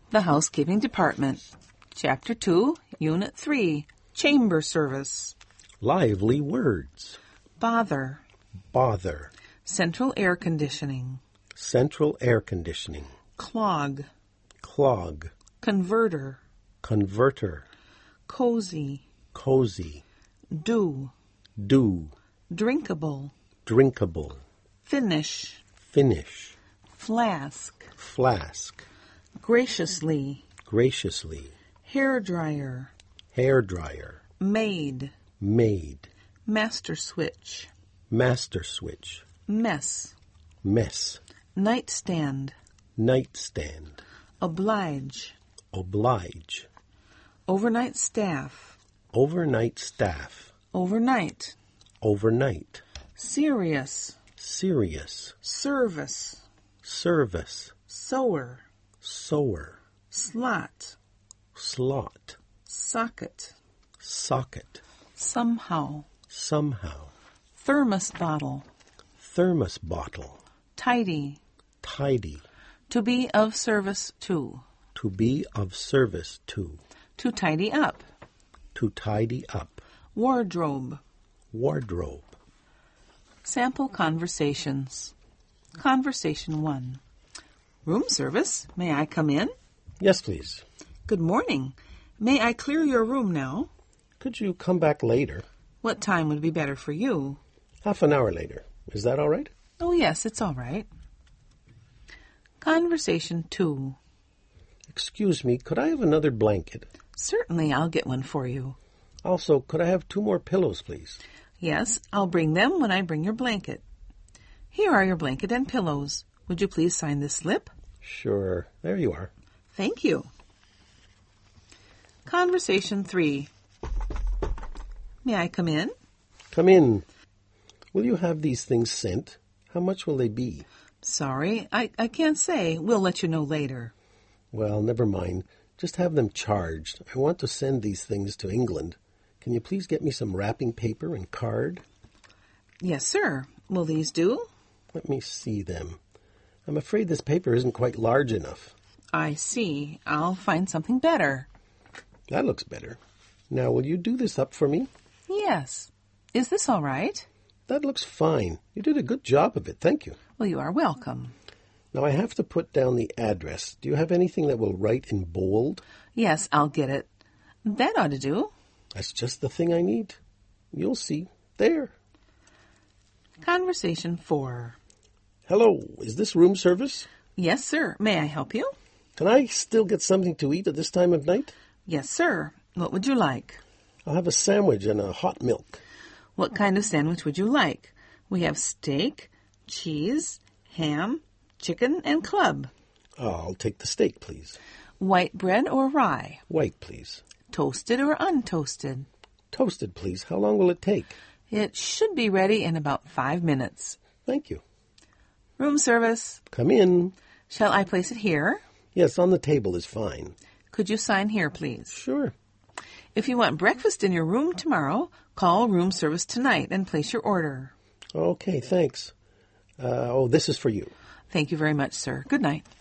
The Housekeeping Department. Chapter 2, Unit 3, Chamber Service. Lively words. Bother. Bother. Central air conditioning. Central air conditioning. Clog. Clog. Converter. Converter. Cozy. Cozy. Do. Do. Drinkable. Drinkable. Finish. Finish. Flask. Flask. Graciously. Graciously. Hair dryer. Hair dryer. Maid. Maid. Master switch. Master switch. Mess. Mess. Nightstand. Nightstand. Oblige. Oblige. Overnight staff. Overnight staff. Overnight. Overnight. Serious. Serious. Service. Service. Sewer. Sewer. Slot. Slot. Socket. Socket. Somehow. Somehow. Thermos bottle. Thermos bottle. Tidy. Tidy. To be of service to. To be of service to. To tidy up. To tidy up. Wardrobe. Wardrobe. Sample conversations. Conversation 1. Room service. May I come in? Yes, please. Good morning. May I clear your room now? Could you come back later? What time would be better for you? Half an hour later. Is that all right? Oh, yes, it's all right. Conversation 2. Excuse me, could I have another blanket? Certainly, I'll get one for you. Also, could I have 2 more pillows, please? Yes, I'll bring them when I bring your blanket. Here are your blanket and pillows. Would you please sign this slip? Sure. There you are. Thank you. Conversation 3. May I come in? Come in. Will you have these things sent? How much will they be? Sorry, I can't say. We'll let you know later. Well, never mind. Just have them charged. I want to send these things to England. Can you please get me some wrapping paper and card? Yes, sir. Will these do? Let me see them. I'm afraid this paper isn't quite large enough. I see. I'll find something better. That looks better. Now, will you do this up for me? Yes. Is this all right? That looks fine. You did a good job of it. Thank you. Well, you are welcome. Now, I have to put down the address. Do you have anything that will write in bold? Yes, I'll get it. That ought to do. That's just the thing I need. You'll see. There. Conversation 4. Hello. Is this room service? Yes, sir. May I help you? Can I still get something to eat at this time of night? Yes, sir. What would you like? I'll have a sandwich and a hot milk. What kind of sandwich would you like? We have steak, cheese, ham, chicken, and club. I'll take the steak, please. White bread or rye? White, please. Toasted or untoasted? Toasted, please. How long will it take? It should be ready in about 5 minutes. Thank you. Room service. Come in. Shall I place it here? Yes, on the table is fine. Could you sign here, please? Sure. If you want breakfast in your room tomorrow, call room service tonight and place your order. Okay, thanks. This is for you. Thank you very much, sir. Good night.